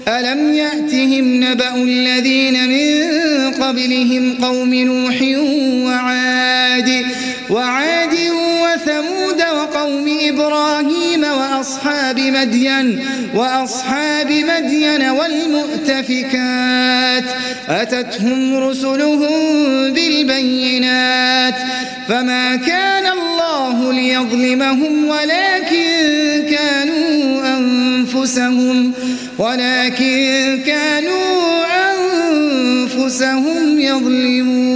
ألم يأتهم نبأ الذين من قبلهم قوم نوح وعاد وثمود وقوم إبراهيم وأصحاب مدين والمؤتفكات أتتهم رسلهم بالبينات فما كان الله ليظلمهم ولكن كانوا أنفسهم يظلمون.